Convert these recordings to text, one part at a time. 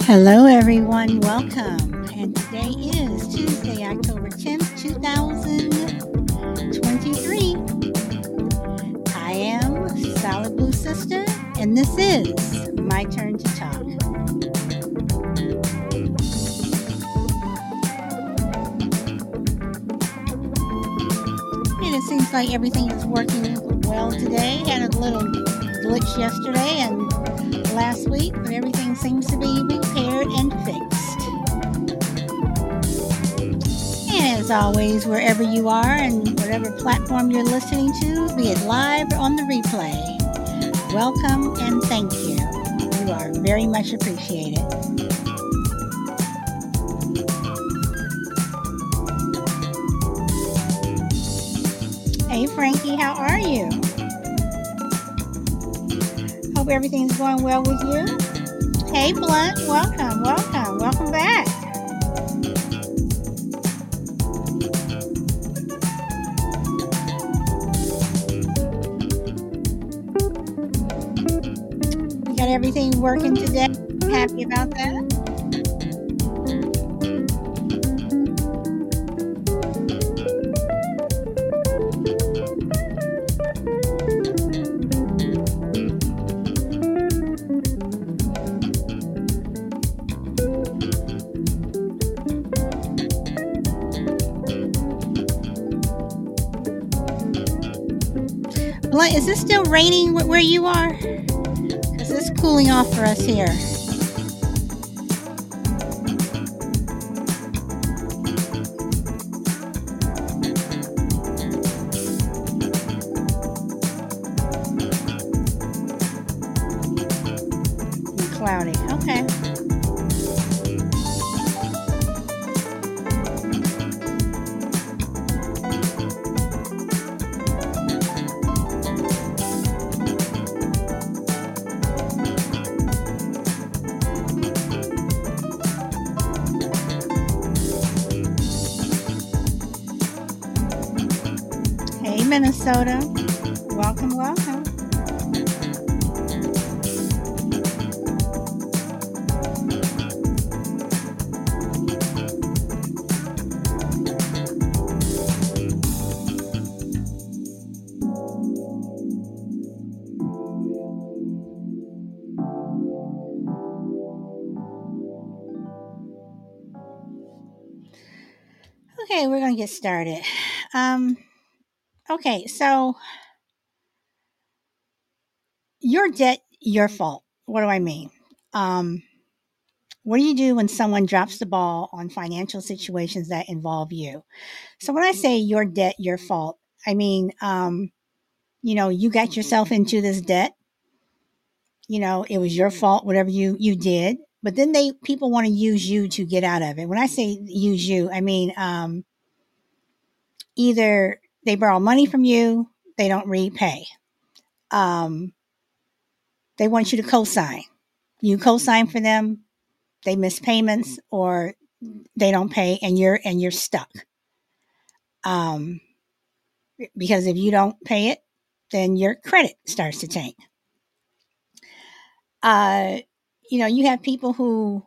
Hello, everyone. Welcome. And today is Tuesday, October 10th, 2023. I am Solid Blue Sister, and this is My Turn to Talk. And it seems like everything is working well today. Had a little glitch yesterday and last week, but everything seems to be repaired and fixed. And as always, wherever you are and whatever platform you're listening to, be it live or on the replay, welcome and thank you. You are very much appreciated. Hey, Frankie, how are you? Hope everything's going well with you. Hey, Blunt, welcome back. You got everything working today? Happy about that? Blunt, is it still raining where you are? Because it's cooling off for us here. Cloudy. Okay. Hey, Minnesota. Welcome. Okay, we're going to get started. Okay, so your debt, your fault. What do I mean? What do you do when someone drops the ball on financial situations that involve you? So when I say your debt, your fault, I mean, you got yourself into this debt. It was your fault, whatever you did. But then people want to use you to get out of it. When I say use you, I mean either they borrow money from you, they don't repay. They want you to co-sign. You co-sign for them, they miss payments or they don't pay, and you're stuck. Because if you don't pay it, then your credit starts to tank. You have people who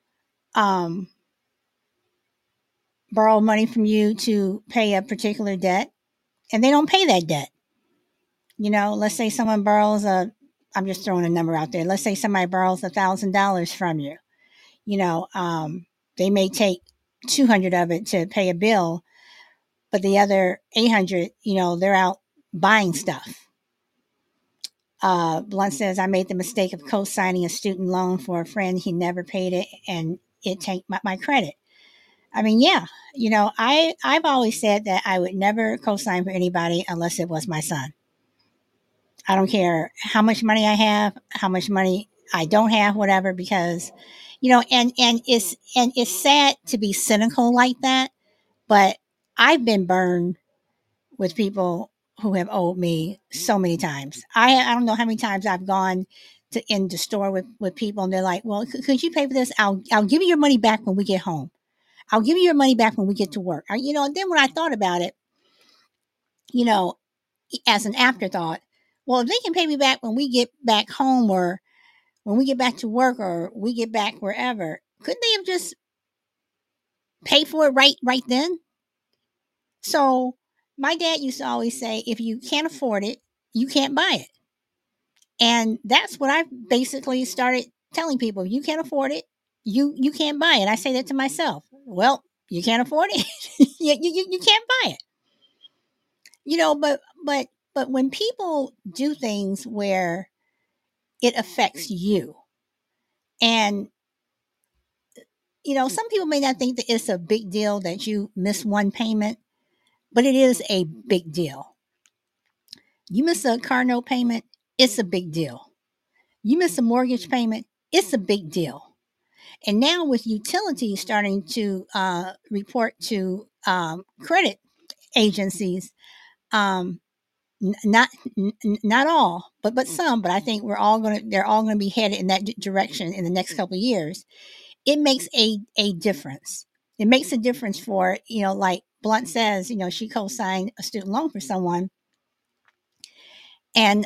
borrow money from you to pay a particular debt, and they don't pay that debt. Let's say someone borrows I'm just throwing a number out there. Let's say somebody borrows $1,000 from you. They may take 200 of it to pay a bill, but the other 800, they're out buying stuff. Blunt says, I made the mistake of co-signing a student loan for a friend. He never paid it, and it tanked my credit. I mean, yeah, I've always said that I would never co-sign for anybody unless it was my son. I don't care how much money I have, how much money I don't have, whatever, because, and it's sad to be cynical like that, but I've been burned with people who have owed me so many times. I don't know how many times I've gone in the store with people, and they're like, well, could you pay for this? I'll give you your money back when we get home. I'll give you your money back when we get to work. And then when I thought about it, you know, as an afterthought, well, if they can pay me back when we get back home, or when we get back to work or we get back wherever, couldn't they have just paid for it right then? So my dad used to always say, if you can't afford it, you can't buy it. And that's what I basically started telling people. If you can't afford it, you can't buy it. I say that to myself. Well, you can't afford it. You can't buy it. But when people do things where it affects you, and some people may not think that it's a big deal that you miss one payment, but it is a big deal. You miss a car note payment, it's a big deal. You miss a mortgage payment, it's a big deal. And now with utilities starting to report to credit agencies, um, not all, but some. But I think they're all gonna be headed in that direction in the next couple of years. It makes a difference. It makes a difference for like Blunt says, she co-signed a student loan for someone, and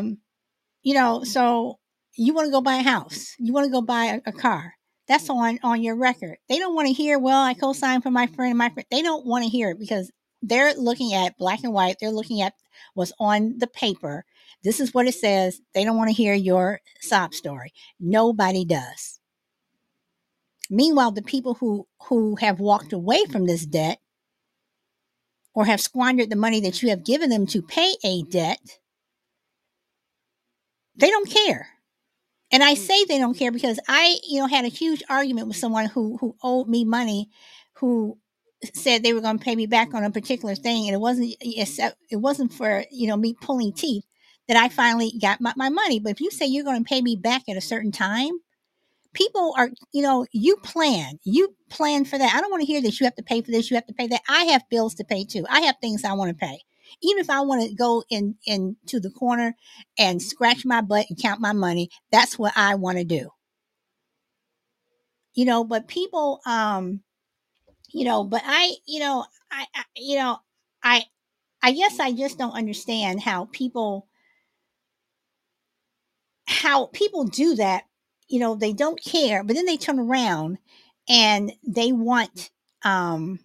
so you want to go buy a house, you want to go buy a car. That's on your record. They don't want to hear, well, I co-signed for my friend and my friend. They don't want to hear it because they're looking at black and white. They're looking at what's on the paper. This is what it says. They don't want to hear your sob story. Nobody does. Meanwhile, the people who have walked away from this debt or have squandered the money that you have given them to pay a debt, they don't care. And I say they don't care because I, had a huge argument with someone who owed me money, who said they were going to pay me back on a particular thing, and it wasn't for me pulling teeth that I finally got my money. But if you say you're going to pay me back at a certain time, people are, you plan for that. I don't want to hear that you have to pay for this, you have to pay that. I have bills to pay too. I have things I want to pay. Even if I want to go into the corner and scratch my butt and count my money, that's what I want to do. But people, but I I guess I just don't understand how people do that. They don't care, but then they turn around and um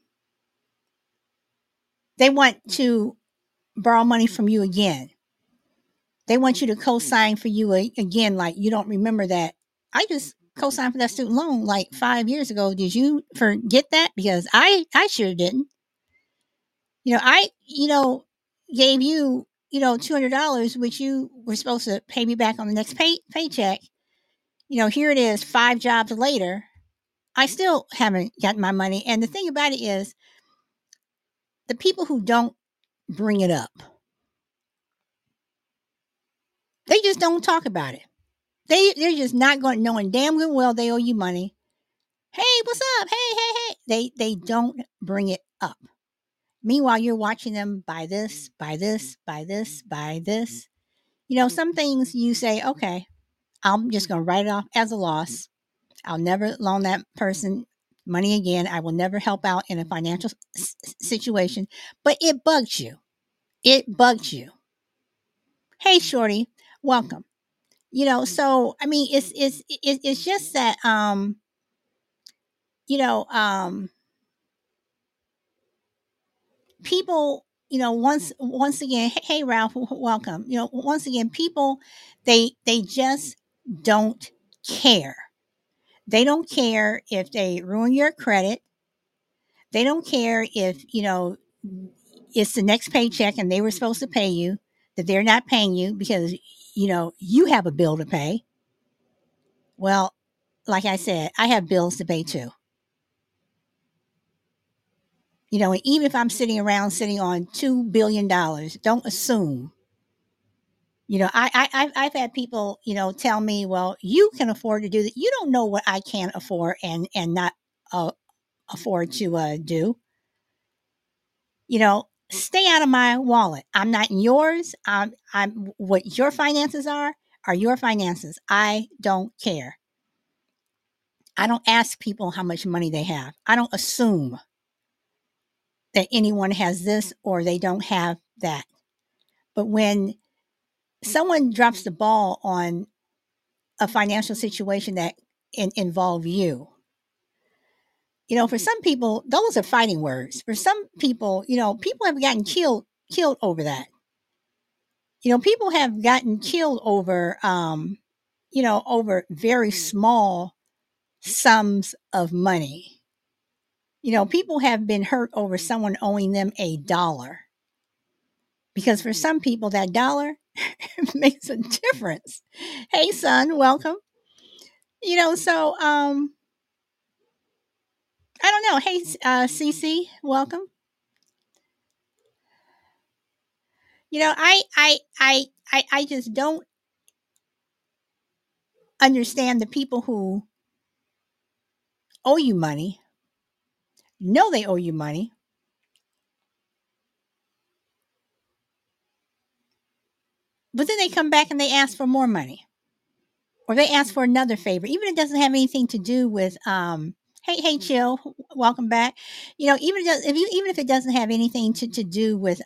they want to borrow money from you again. They want you to co-sign for you again, like you don't remember that. I just co-signed for that student loan like 5 years ago. Did you forget that? Because I sure didn't. I gave you $200, which you were supposed to pay me back on the next paycheck. Here it is, 5 jobs later. I still haven't gotten my money. And the thing about it is, the people who don't bring it up, they just don't talk about it. They're just not going, knowing damn good well they owe you money. Hey, what's up? Hey. They don't bring it up. Meanwhile, you're watching them buy this, buy this, buy this, buy this. Some things you say, okay, I'm just going to write it off as a loss. I'll never loan that person money again. I will never help out in a financial situation. But it bugs you. It bugs you. Hey, shorty, welcome. So I mean, it's just that you know people, once again, hey Ralph, welcome. Once again, people, they just don't care. They don't care if they ruin your credit. They don't care if it's the next paycheck and they were supposed to pay you, that they're not paying you because you have a bill to pay. Well, like I said, I have bills to pay too. And even if I'm sitting on $2 billion, don't assume. I've had people, tell me, well, you can afford to do that. You don't know what I can afford and not uh, afford to do. Stay out of my wallet. I'm not in yours. I'm what your finances are your finances. I don't care. I don't ask people how much money they have. I don't assume that anyone has this or they don't have that. But when someone drops the ball on a financial situation that involve you. For some people, those are fighting words. For some people, people have gotten killed over that. People have gotten killed over, over very small sums of money. People have been hurt over someone owing them $1 because for some people that dollar makes a difference. Hey, son, welcome. So I don't know. Hey, CC, welcome. I just don't understand the people who owe you money, know they owe you money, but then they come back and they ask for more money, or they ask for another favor, even if it doesn't have anything to do with hey chill, welcome back. Even if it doesn't have anything to do with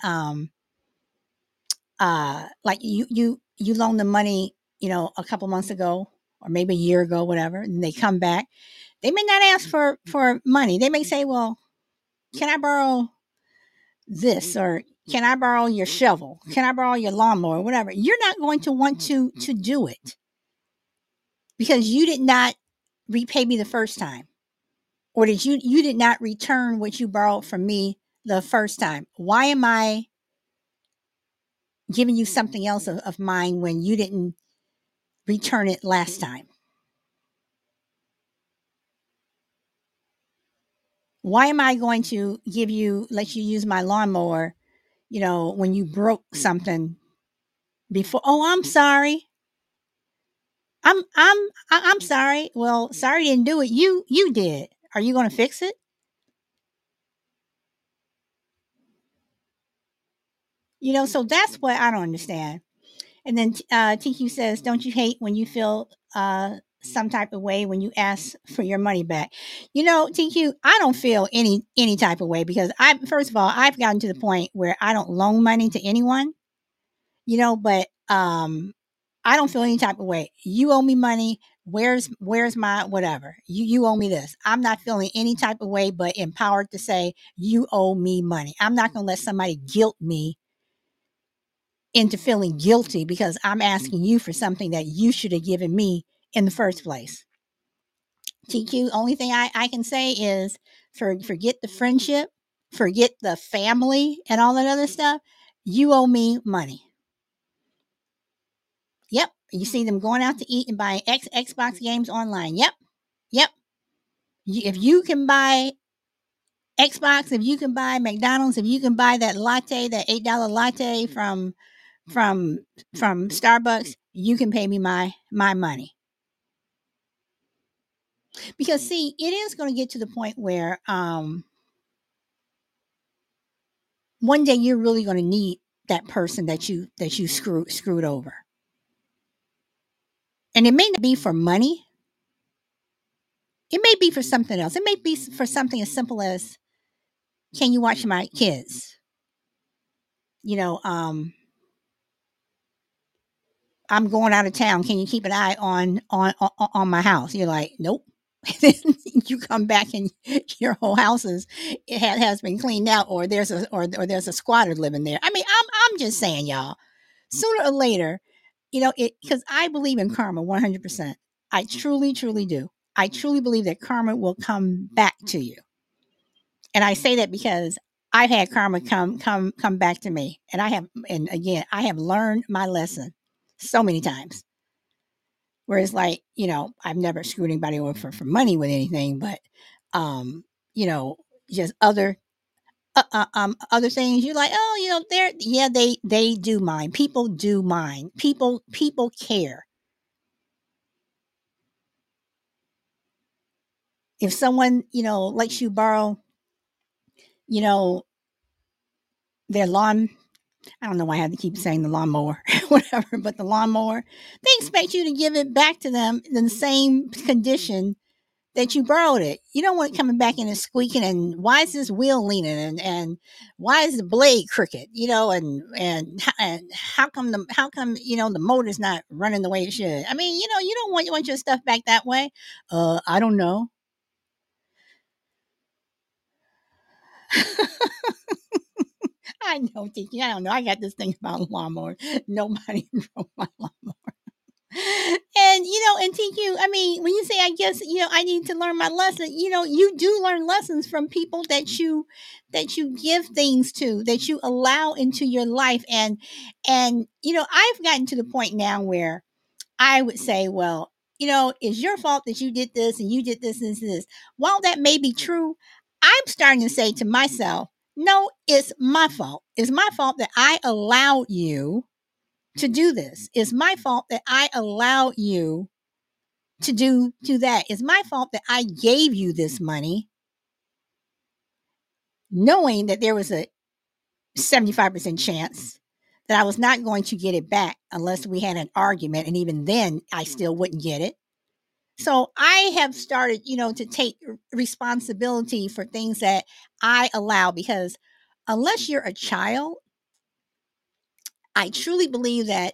like you loaned them money, a couple months ago or maybe a year ago, whatever, and they come back. They may not ask for money. They may say, well, can I borrow this, or can I borrow your shovel? Can I borrow your lawnmower? Whatever. You're not going to want to do it because you did not repay me the first time, or did you did not return what you borrowed from me the first time. Why am I giving you something else of mine when you didn't return it last time? Why am I going to let you use my lawnmower, when you broke something before? Oh, I'm sorry. I'm sorry. Well, sorry didn't do it. You did. Are you going to fix it? So that's what I don't understand. And then TQ says, "Don't you hate when you feel some type of way when you ask for your money back?" TQ, I don't feel any type of way because first of all, I've gotten to the point where I don't loan money to anyone. But I don't feel any type of way. You owe me money. Where's my whatever? You owe me this. I'm not feeling any type of way, but empowered to say you owe me money. I'm not going to let somebody guilt me into feeling guilty because I'm asking you for something that you should have given me in the first place. TQ, only thing I can say is forget the friendship, forget the family and all that other stuff. You owe me money. Yep. You see them going out to eat and buying Xbox games online. Yep. Yep. If you can buy Xbox, if you can buy McDonald's, if you can buy that latte, that $8 latte from Starbucks, you can pay me my money. Because see, it is going to get to the point where one day you're really going to need that person that you screwed over. And it may not be for money. It may be for something else. It may be for something as simple as, can you watch my kids? I'm going out of town. Can you keep an eye on my house? You're like, nope. You come back and your whole house has been cleaned out, or there's a squatter living there. I mean, I'm just saying, y'all. Sooner or later, because I believe in karma 100%. I truly, truly do. I truly believe that karma will come back to you. And I say that because I've had karma come back to me, and I have learned my lesson so many times. Whereas, like, I've never screwed anybody over for money with anything, but just other things. You're like, oh, they do mind. People do mind. People care. If someone lets you borrow, their lawn. I don't know why I have to keep saying the lawnmower, whatever, but the lawnmower, they expect you to give it back to them in the same condition that you borrowed it. You don't want it coming back in and squeaking and why is this wheel leaning and why is the blade crooked, and how come, the motor's not running the way it should. I mean, you don't want your stuff back that way. I don't know. I know, Tiki. I don't know. I got this thing about lawnmower. Nobody drove my lawnmower. And TQ, I mean, when you say, I guess, I need to learn my lesson, you do learn lessons from people that you give things to, that you allow into your life. And I've gotten to the point now where I would say, well, it's your fault that you did this and you did this and this. While that may be true, I'm starting to say to myself, no, it's my fault. It's my fault that I allowed you to do this. It's my fault that I allowed you to do that. It's my fault that I gave you this money, knowing that there was a 75% chance that I was not going to get it back unless we had an argument. And even then, I still wouldn't get it. So I have started, to take responsibility for things that I allow, because unless you're a child, I truly believe that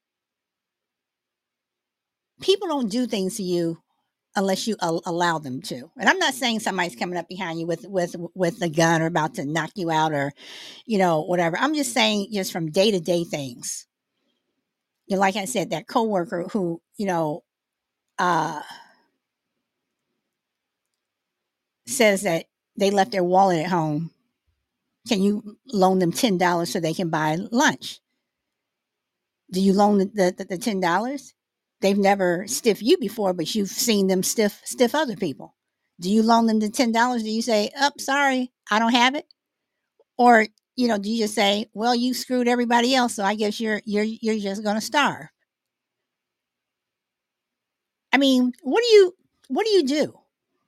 people don't do things to you unless you allow them to. And I'm not saying somebody's coming up behind you with a gun or about to knock you out or, whatever. I'm just saying, just from day to day things. Like I said, that coworker who, uh, says that they left their wallet at home. Can you loan them $10 so they can buy lunch? Do you loan the $10? They've never stiffed you before, but you've seen them stiff other people. Do you loan them the $10? Do you say, "Oh, sorry, I don't have it"? Or, do you just say, "Well, you screwed everybody else, so I guess you're just going to starve"? I mean, what do you do?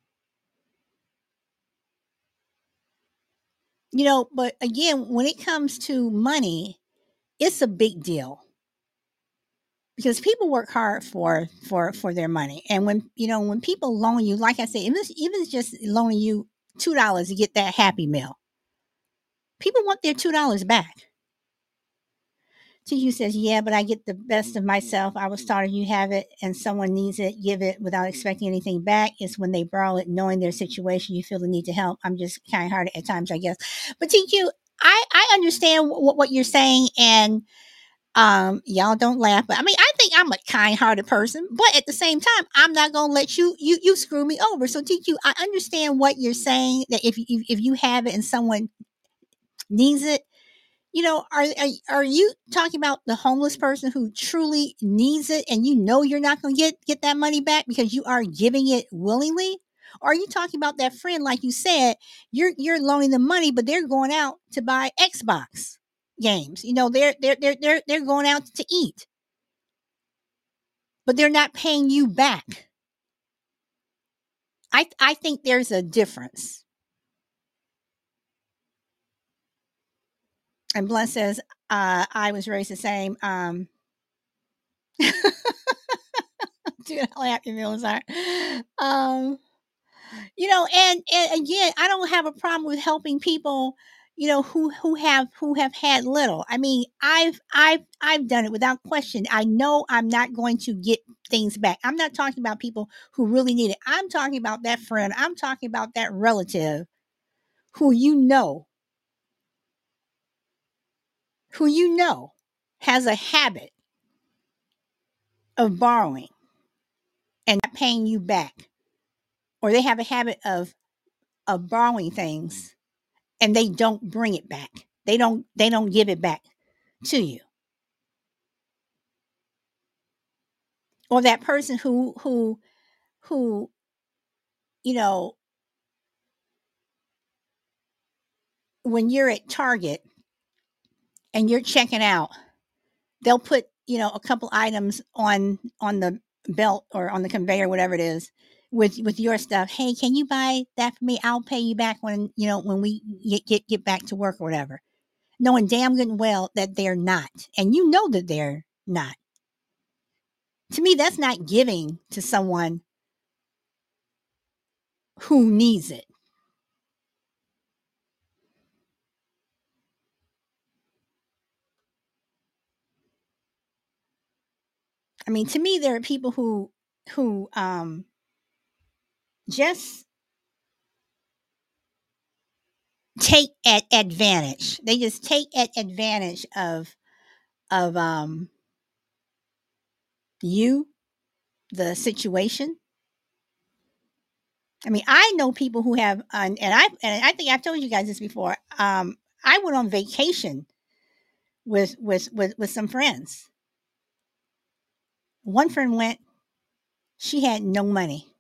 But again, when it comes to money, it's a big deal because people work hard for their money. And when people loan you, like I say, even if it's just loaning you $2 to get that Happy Meal, people want their $2 back. TQ says, yeah, but I get the best of myself. I was taught if you have it and someone needs it, give it without expecting anything back. It's when they borrow it, knowing their situation, you feel the need to help. I'm just kind hearted at times, I guess. But TQ, I understand what you're saying. And y'all don't laugh, but I mean, I think I'm a kind-hearted person, but at the same time, I'm not gonna let you screw me over. So TQ, I understand what you're saying, that if you have it and someone needs it, are you talking about the homeless person who truly needs it and you're not gonna get that money back because you are giving it willingly? Or are you talking about that friend, like you said, you're loaning them money, but they're going out to buy Xbox games. They're going out to eat, but they're not paying you back. I think there's a difference. And Blunt says, I was raised the same. Dude, how happy meals are. Um, and again, I don't have a problem with helping people, who have had little. I mean, I've done it without question. I know I'm not going to get things back. I'm not talking about people who really need it. I'm talking about that friend. I'm talking about that relative who has a habit of borrowing and not paying you back, or they have a habit of borrowing things and they don't bring it back. They don't give it back to you. Or that person who you know when you're at Target and you're checking out, they'll put a couple items on the belt or on the conveyor, whatever it is, with your stuff. Hey, can you buy that for me? I'll pay you back when we get back to work or whatever, knowing damn good and well that they're not, and that they're not. To me, that's not giving to someone who needs it. I mean, to me, there are people who just take advantage. They just take advantage of you, the situation. I mean, I know people who have, and I think I've told you guys this before. I went on vacation with some friends. One friend went; she had no money,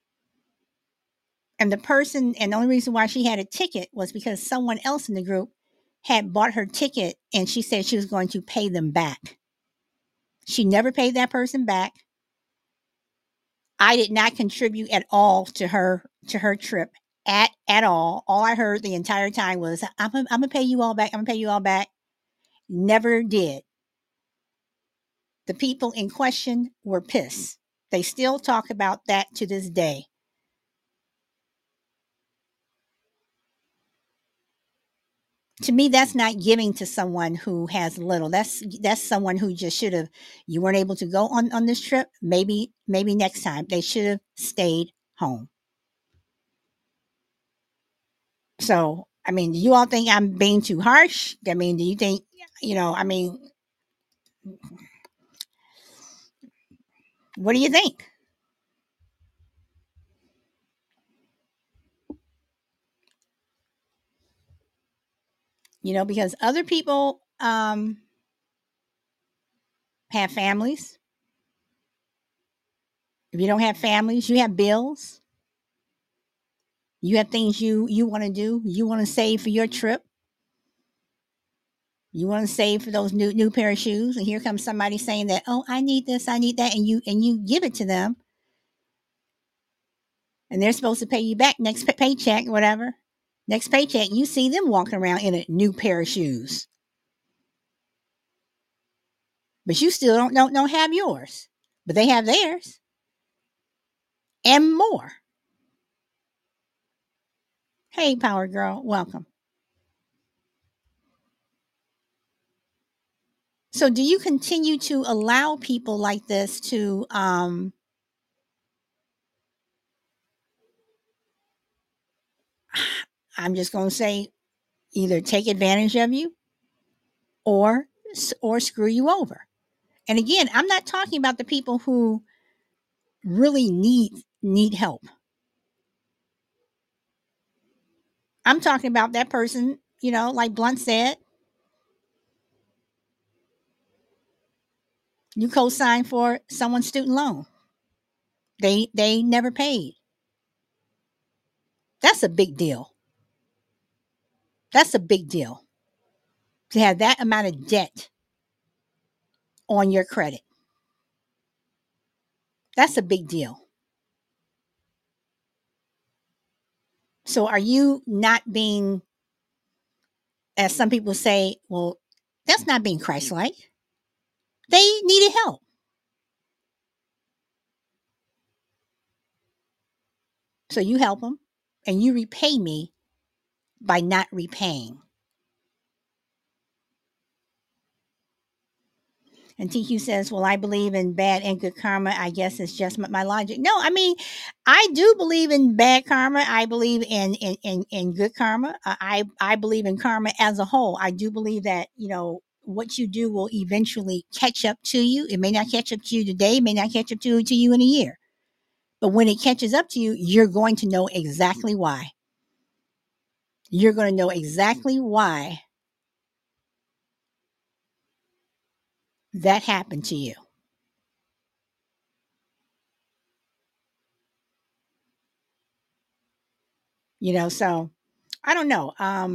and the only reason why she had a ticket was because someone else in the group had bought her ticket, and she said she was going to pay them back. She never paid that person back. I did not contribute at all to her trip at all. All I heard the entire time was, I'm gonna pay you all back. I'm gonna pay you all back. Never did. The people in question were pissed. They still talk about that to this day. To me, that's not giving to someone who has little. That's someone who just should have. You weren't able to go on this trip. Maybe next time they should have stayed home. So, I mean, do you all think I'm being too harsh? I mean, do you think, I mean, what do you think? Because other people have families. If you don't have families, you have bills. You have things you want to do. You want to save for your trip. You want to save for those new pair of shoes, and here comes somebody saying that, oh, I need this, I need that, and you give it to them, and they're supposed to pay you back next paycheck, whatever. Next paycheck, you see them walking around in a new pair of shoes, but you still don't have yours, but they have theirs and more. Hey, Power Girl, welcome. So, do you continue to allow people like this to I'm just going to say, either take advantage of you or screw you over? And again, I'm not talking about the people who really need help. I'm talking about that person, like Blunt said, you co-signed for someone's student loan. They never paid. That's a big deal. That's a big deal to have that amount of debt on your credit. That's a big deal. So are you not being, as some people say, well, that's not being Christ-like. They needed help. So you help them and you repay me by not repaying. And TQ says, well, I believe in bad and good karma. I guess it's just my logic. No, I mean, I do believe in bad karma. I believe in good karma. I believe in karma as a whole. I do believe that, what you do will eventually catch up to you. It may not catch up to you today, it may not catch up to you in a year. But when it catches up to you, you're going to know exactly why. You're going to know exactly why that happened to you. So I don't know.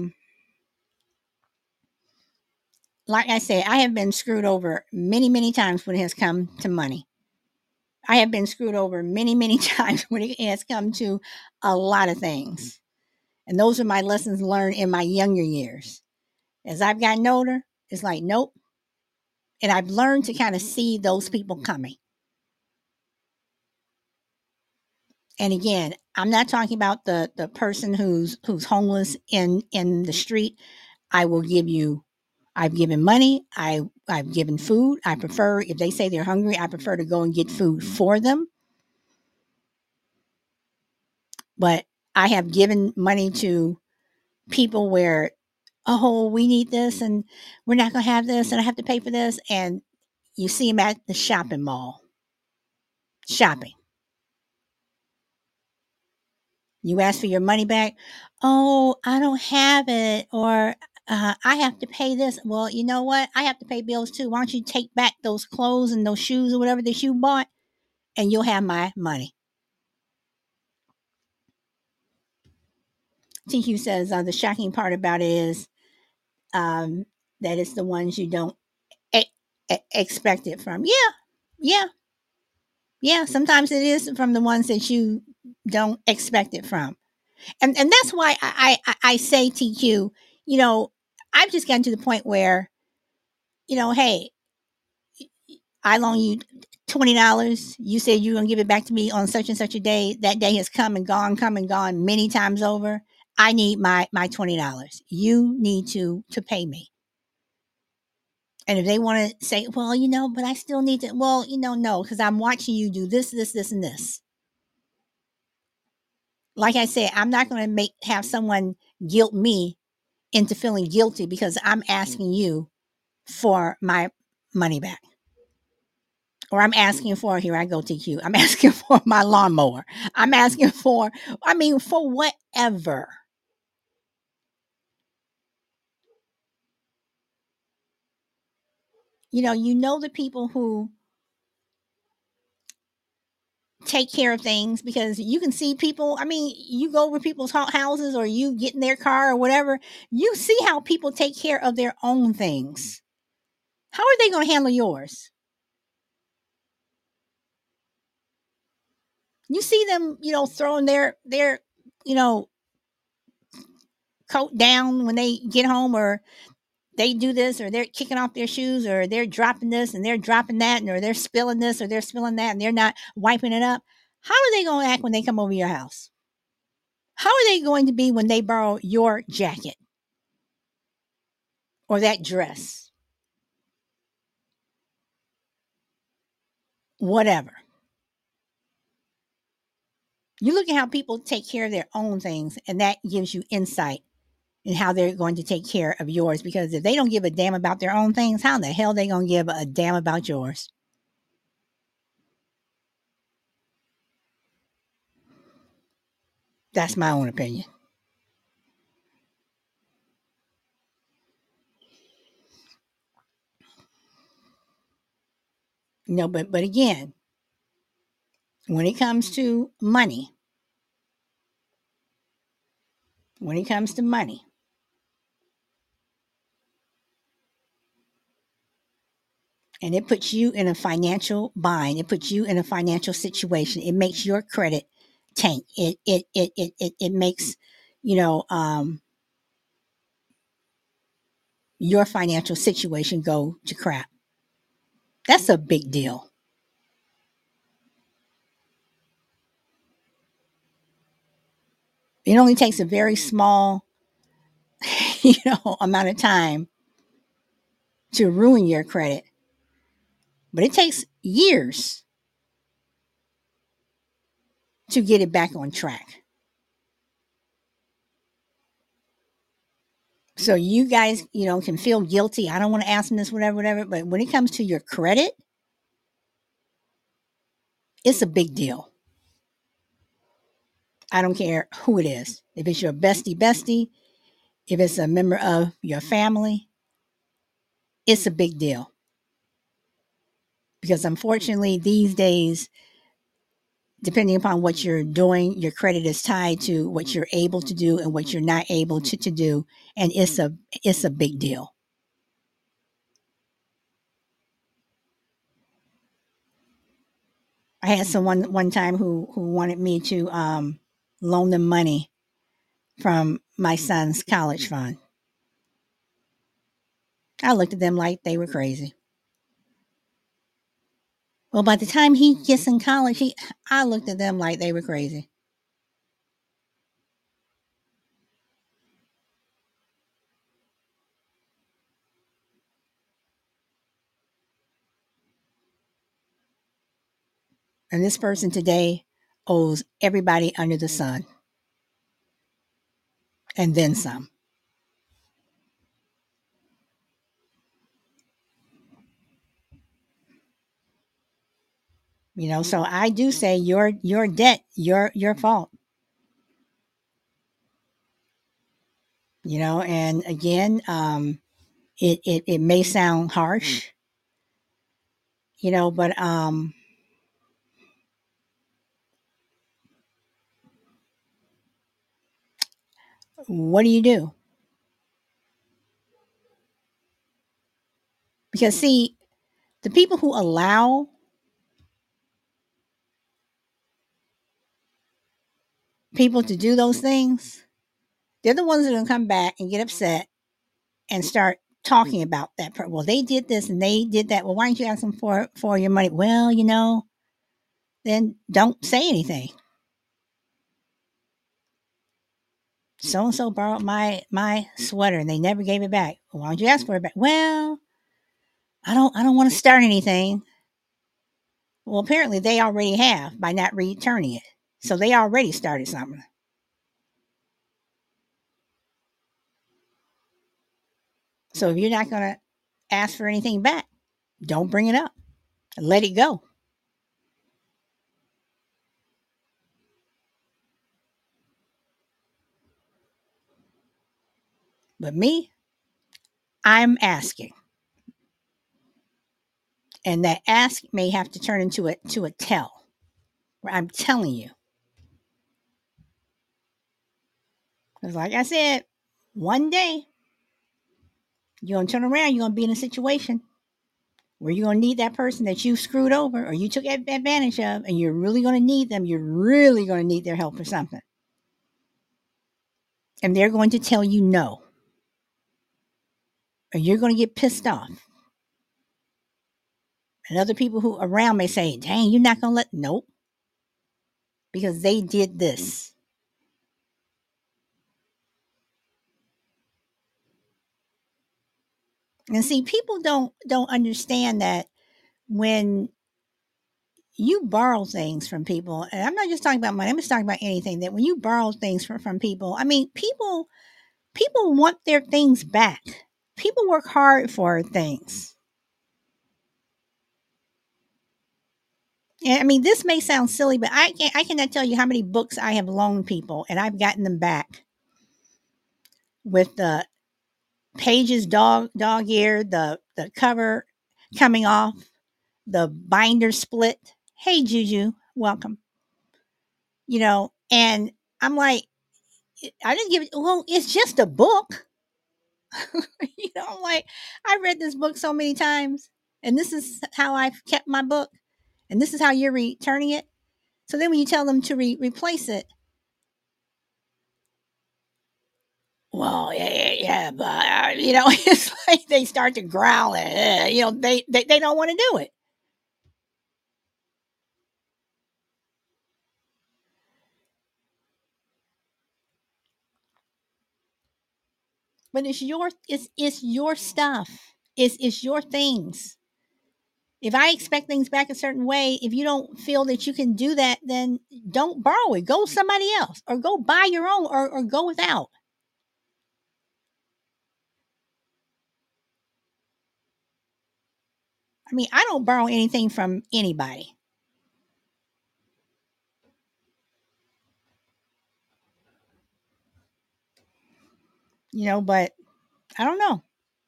Like I say, I have been screwed over many, many times when it has come to money. I have been screwed over many, many times when it has come to a lot of things. And those are my lessons learned in my younger years. As I've gotten older, it's like, nope. And I've learned to kind of see those people coming. And again, I'm not talking about the person who's homeless in the street. I will give you I've given money, I've given food. I prefer if they say they're hungry, I prefer to go and get food for them. But I have given money to people where, oh, we need this and we're not going to have this and I have to pay for this. And you see them at the shopping mall shopping. You ask for your money back. Oh, I don't have it. Or I have to pay this. Well, you know what? I have to pay bills too. Why don't you take back those clothes and those shoes or whatever that you bought and you'll have my money? TQ says the shocking part about it is um, that it's the ones you don't e- expect it from. Yeah, yeah, yeah. Sometimes it is from the ones that you don't expect it from, and that's why I say TQ. You know, I've just gotten to the point where hey, I loan you $20. You said you're gonna give it back to me on such and such a day. That day has come and gone many times over. I need my $20. You need to pay me. And if they want to say, well, but I still need to, well, no, because I'm watching you do this, this, this, and this. Like I said, I'm not going to have someone guilt me into feeling guilty because I'm asking you for my money back. Or I'm asking for, here I go, TQ, I'm asking for my lawnmower. I'm asking for, for whatever. The people who take care of things because you can see people. I mean, you go over people's houses or you get in their car or whatever, you see how people take care of their own things. How are they going to handle yours? You see them, throwing their, you know, coat down when they get home, or they do this, or they're kicking off their shoes, or they're dropping this and they're dropping that, or they're spilling this or they're spilling that and they're not wiping it up. How are they going to act when they come over your house? How are they going to be when they borrow your jacket or that dress? Whatever. You look at how people take care of their own things, and that gives you insight in how they're going to take care of yours. Because if they don't give a damn about their own things, how in the hell are they going to give a damn about yours? That's my own opinion. But again, when it comes to money, when it comes to money, and it puts you in a financial bind, it puts you in a financial situation, it makes your credit tank. It makes, you know, um, your financial situation go to crap. That's a big deal. It only takes a very small, amount of time to ruin your credit, but it takes years to get it back on track. So you guys, can feel guilty. I don't want to ask them this, whatever, whatever. But when it comes to your credit, it's a big deal. I don't care who it is. If it's your bestie, if it's a member of your family, it's a big deal. Because unfortunately, these days, depending upon what you're doing, your credit is tied to what you're able to do and what you're not able to do. And it's a big deal. I had someone one time who wanted me to loan them money from my son's college fund. I looked at them like they were crazy. Well, by the time he gets in college, I looked at them like they were crazy. And this person today owes everybody under the sun and then some. So I do say your debt, your fault. And again, it may sound harsh, but what do you do? Because see, the people who allow people to do those things, they're the ones that are gonna come back and get upset and start talking about that. Well, they did this and they did that. Well, why didn't you ask them for your money? Well, then don't say anything. So and so borrowed my sweater and they never gave it back. Well, why don't you ask for it back? Well, I don't want to start anything. Well, apparently they already have by not returning it. So they already started something. So if you're not going to ask for anything back, don't bring it up. Let it go. But me, I'm asking. And that ask may have to turn into a tell. Where I'm telling you. Because like I said, one day you're going to turn around, you're going to be in a situation where you're going to need that person that you screwed over or you took advantage of, and you're really going to need them. You're really going to need their help for something. And they're going to tell you no. Or you're going to get pissed off. And other people who around may say, dang, you're not going to let, nope. Because they did this. And see, people don't understand that when you borrow things from people, and I'm not just talking about money, I'm just talking about anything, that when you borrow things from people, I mean, people want their things back. People work hard for things. And I mean, this may sound silly, but I cannot tell you how many books I have loaned people and I've gotten them back with the pages dog eared, the cover coming off, the binder split. Hey Juju, welcome. And I'm like, I didn't give it. Well, it's just a book. I'm like, I read this book so many times, and this is how I've kept my book, and this is how you're returning it. So then when you tell them to replace it, well, yeah, but it's like they start to growl. They don't want to do it. But it's your stuff. It's your things. If I expect things back a certain way, if you don't feel that you can do that, then don't borrow it. Go somebody else, or go buy your own, or go without. I mean, I don't borrow anything from anybody, but I don't know.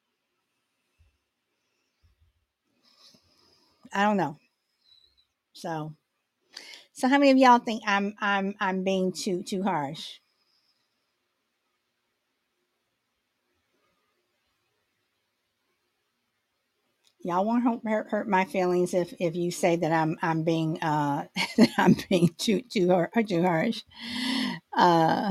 I don't know. So, so how many of y'all think I'm being too harsh? Y'all won't hurt my feelings if you say that I'm being that I'm being too harsh. Uh,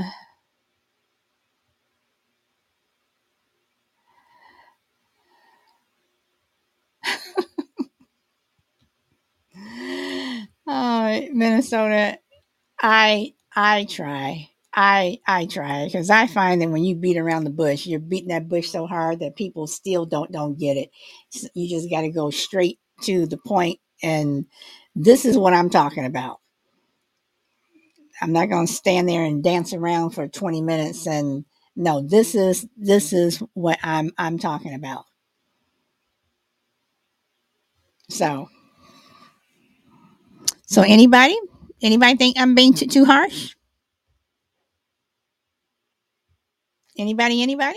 Minnesota, I try. I try because I find that when you beat around the bush, you're beating that bush so hard that people still don't get it. You just got to go straight to the point And this is what I'm talking about. I'm not going to stand there and dance around for 20 minutes and no, this is what I'm talking about. So, so anybody think I'm being too harsh? Anybody?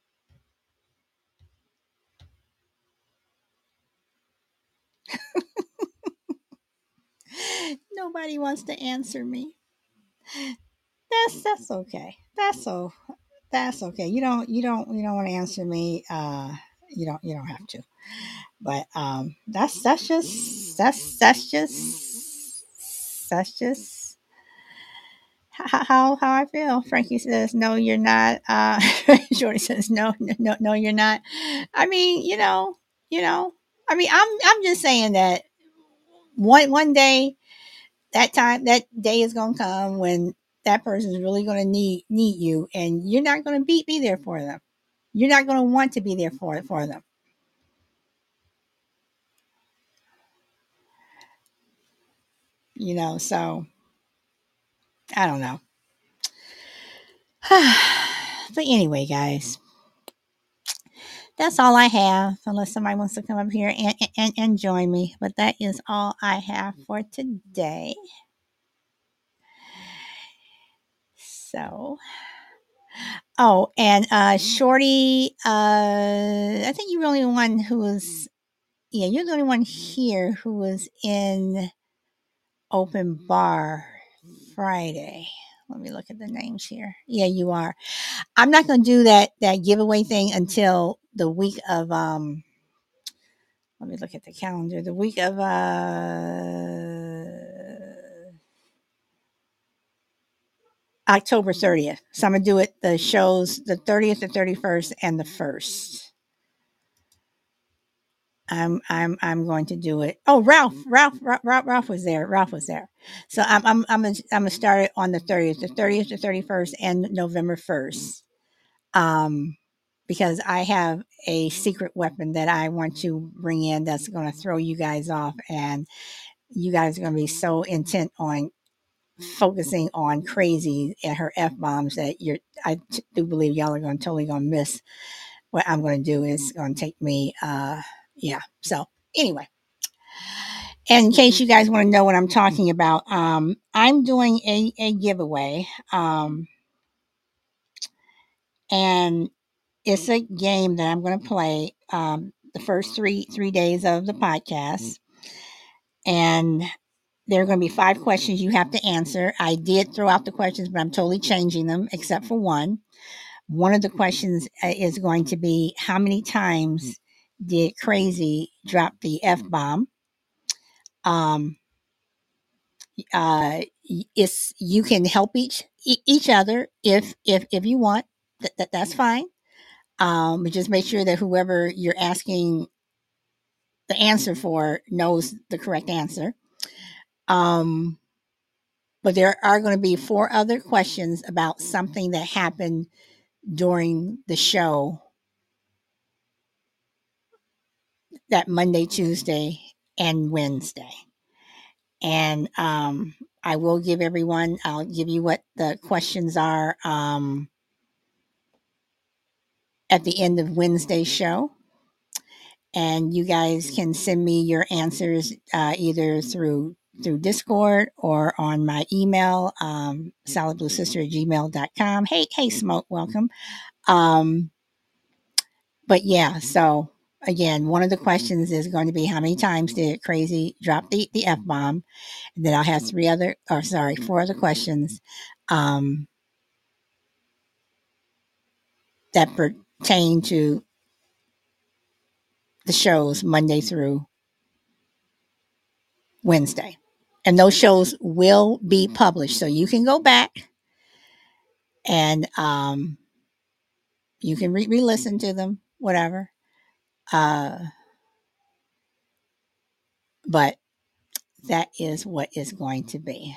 Nobody wants to answer me. That's okay. That's okay. You don't want to answer me. You don't have to. But that's just how I feel. Frankie says, "No, you're not." Jordy says, "No, you're not." I mean, you know. I mean, I'm just saying that one day that day is gonna come when that person is really gonna need you, and you're not gonna be there for them. You're not gonna want to be there for them. So I don't know. But anyway, guys, that's all I have. Unless somebody wants to come up here and join me, but that is all I have for today. So, oh, and Shorty, I think you're the only one who was, yeah, you're the only one here who was in open bar Friday. Let me look at the names here. Yeah, you are. I'm not going to do that giveaway thing until the week of let me look at the calendar. The week of October 30th. So I'm gonna do it the shows the 30th, the 31st, and the 1st. I'm going to do it. Oh, Ralph was there. Ralph was there. So I'm gonna start it on the 30th, the 31st, and November 1st. Um, because I have a secret weapon that I want to bring in that's going to throw you guys off, and you guys are going to be so intent on focusing on crazy and her f bombs that do believe y'all are going to totally going to miss what I'm going to do. Is going to take me, yeah. So anyway, and in case you guys want to know what I'm talking about, I'm doing a giveaway, and it's a game that I'm going to play the first three days of the podcast, and there are going to be 5 questions you have to answer. I did throw out the questions, but I'm totally changing them except for one. One of the questions is going to be how many times did Crazy drop the F bomb? Um, it's you can help each other if you want. That's fine. But just make sure that whoever you're asking the answer for knows the correct answer. Um, but there are going to be 4 other questions about something that happened during the show that Monday, Tuesday, and Wednesday. And I will give everyone, I'll give you what the questions are at the end of Wednesday's show. And you guys can send me your answers either through Discord or on my email, saladbluesister at gmail.com. Hey, Smoke, welcome. Um, but yeah, so again, one of the questions is going to be how many times did Crazy drop the F bomb? And then I'll have 4 other questions that pertain to the shows Monday through Wednesday. And those shows will be published. So you can go back and you can re listen to them, whatever. Uh, but that is what is going to be.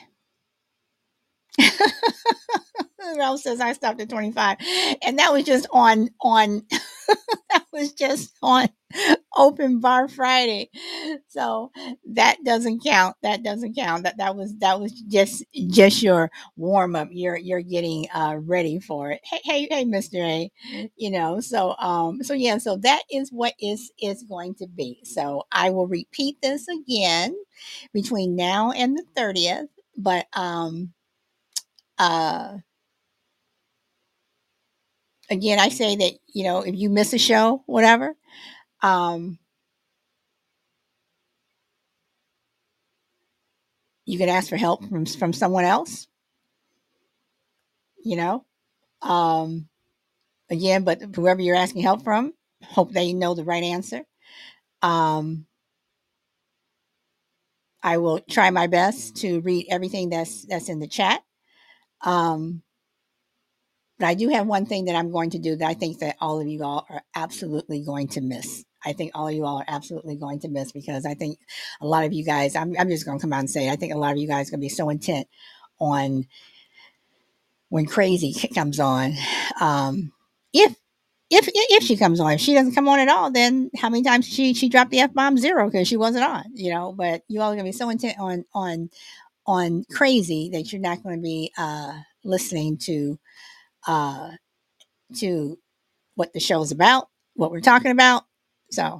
Ralph says I stopped at 25. And that was just on that was just on Open bar Friday. So that doesn't count. That doesn't count. That was just your warm up. You're getting ready for it. Hey, Mr. A. So yeah, so that is what is going to be. So I will repeat this again between now and the 30th. But uh again, I say that, if you miss a show, whatever, um you can ask for help from someone else, you know. Um, Again, but whoever you're asking help from, hope they know the right answer. Um, I will try my best to read everything that's in the chat. Um, but I do have one thing that I'm going to do that I think that all of you all are absolutely going to miss. I think all of you all are absolutely going to miss because I think a lot of you guys, I'm just going to come out and say, I think a lot of you guys are going to be so intent on when Crazy comes on. Um, if if she comes on, if she doesn't come on at all, then how many times she dropped the F-bomb? Zero, because she wasn't on. But you all are gonna be so intent on Crazy that you're not going to be listening uh to what the show's about, what we're talking about. So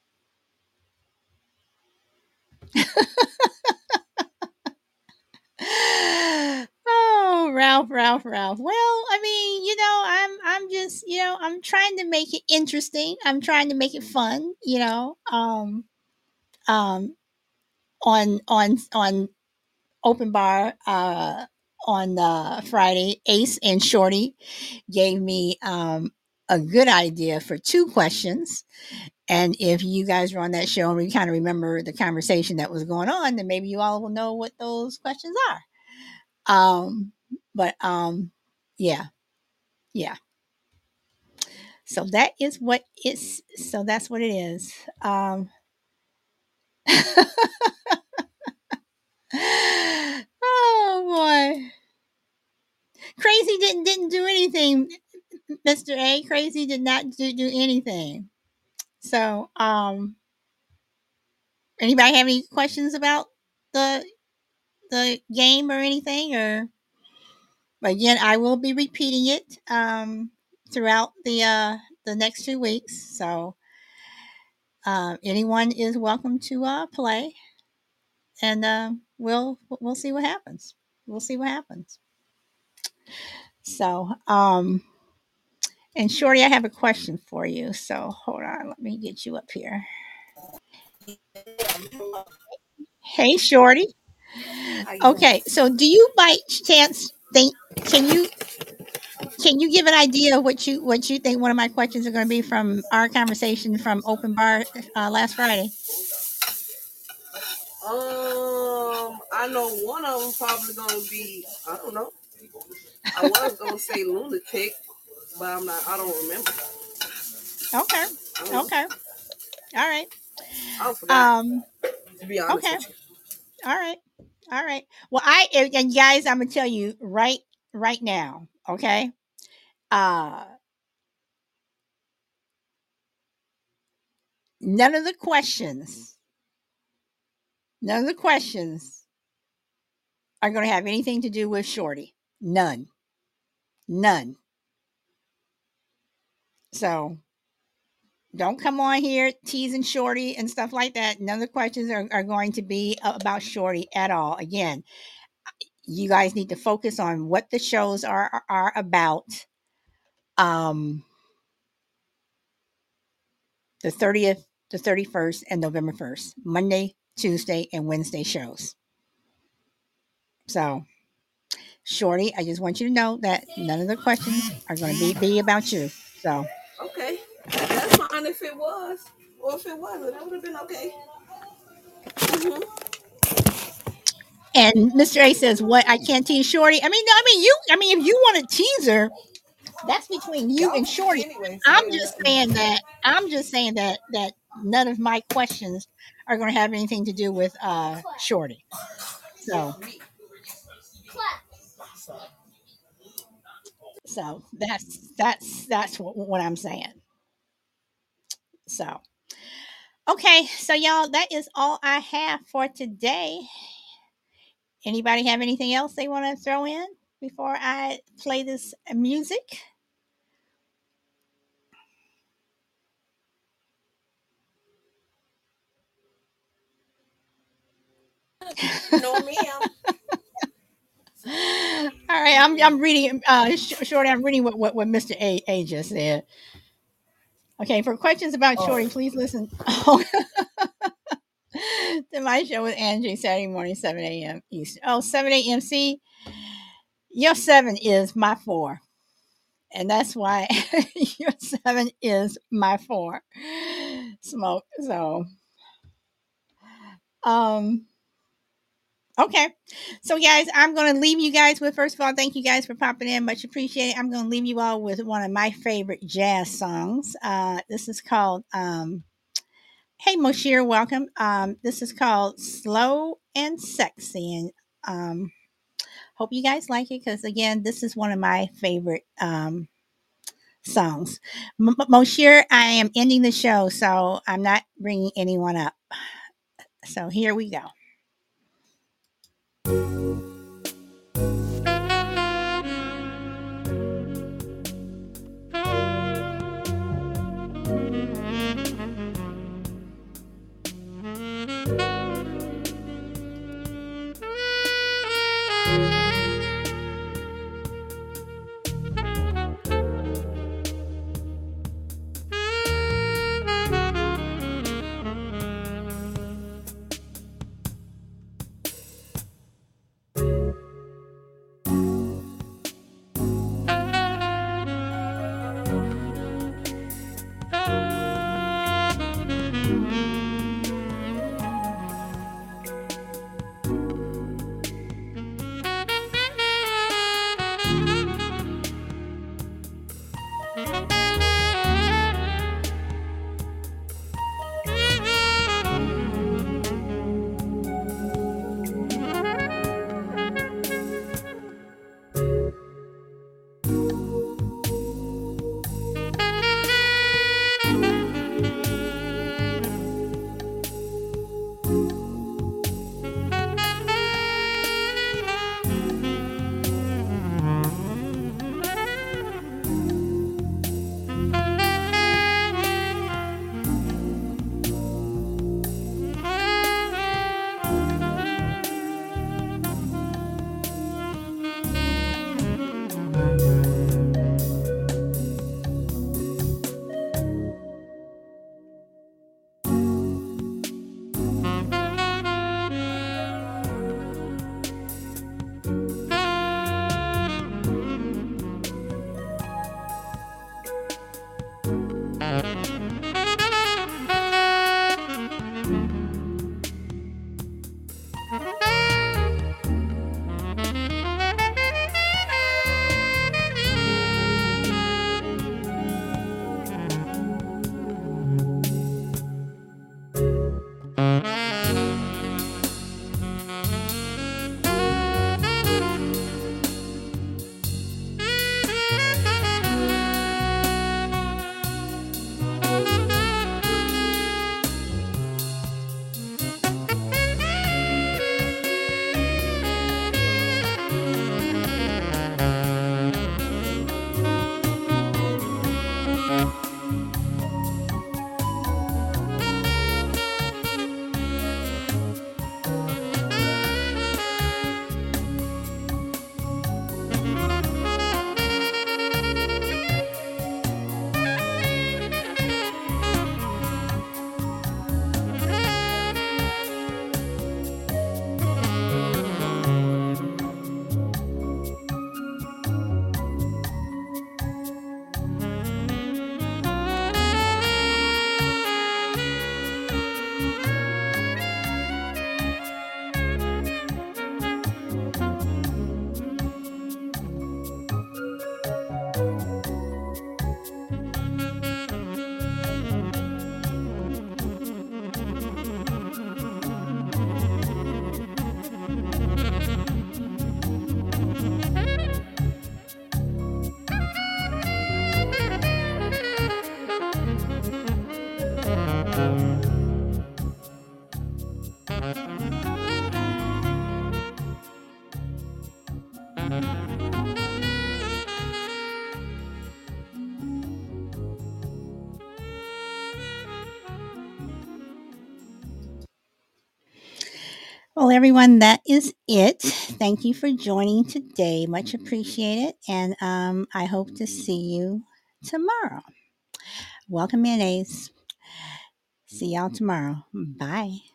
oh, Ralph. Well, I mean, I'm just, I'm trying to make it interesting. I'm trying to make it fun, um on open bar on Friday. Ace and Shorty gave me a good idea for two questions. And if you guys were on that show and we kind of remember the conversation that was going on, then maybe you all will know what those questions are. But yeah, yeah. So that is what it's. So that's what it is. Oh boy, Crazy didn't do anything, Mr. A. Crazy did not do anything. So anybody have any questions about the the game or anything? Or again, I will be repeating it throughout the next 2 weeks. So anyone is welcome to play, and we'll see what happens. We'll see what happens. So and Shorty, I have a question for you. So hold on, let me get you up here. Hey, Shorty. How you doing? Okay, so do you by chance think can you can you give an idea of what you think one of my questions are going to be from our conversation from Open Bar last Friday? I know one of them probably gonna be. I don't know. I was gonna say lunatic, but I'm not. I don't remember. Okay, I don't know. okay, all right. I forgot. Um, To be honest okay, with you. all right, all right. Well, and guys, I'm gonna tell you right now. Okay, uh, none of the questions, none of the questions are going to have anything to do with Shorty. None, none. So don't come on here teasing Shorty and stuff like that. None of the questions are going to be about Shorty at all. Again, you guys need to focus on what the shows are about. Um, the 30th, the 31st, and November 1st, Monday, Tuesday, and Wednesday shows. So, Shorty, I just want you to know that none of the questions are going to be about you. So, Okay, that's fine if it was, or if it wasn't, that would have been okay. Mm-hmm. and Mr. A says, "What? I can't tease Shorty." I mean, if you want to tease her, that's between you Y'all and free Shorty. anyway, so I'm it ain't just nothing. saying that. I'm just saying that none of my questions are going to have anything to do with Shorty. So, so that's what I'm saying. So. Okay, so y'all, that is all I have for today. Anybody have anything else they want to throw in before I play this music? No, ma'am. All right, I'm reading. Shorty, I'm reading what Mr. A just said. Okay, for questions about Oh, Shorty, please listen to my show with Angie Saturday morning, 7 a.m. Eastern. Oh, 7 a.m. See, your 7 is my 4. And that's why your 7 is my 4. Smoke. So, um, okay. So, guys, I'm going to leave you guys with, first of all, thank you guys for popping in. Much appreciated. I'm going to leave you all with one of my favorite jazz songs. This is called, hey, Moshir, welcome. This is called Slow and Sexy. And hope you guys like it because, again, this is one of my favorite songs. Moshir, I am ending the show, so I'm not bringing anyone up. So here we go. Well, everyone, that is it. Thank you for joining today. Much appreciated. And I hope to see you tomorrow. Welcome in, Ace. See y'all tomorrow. Bye.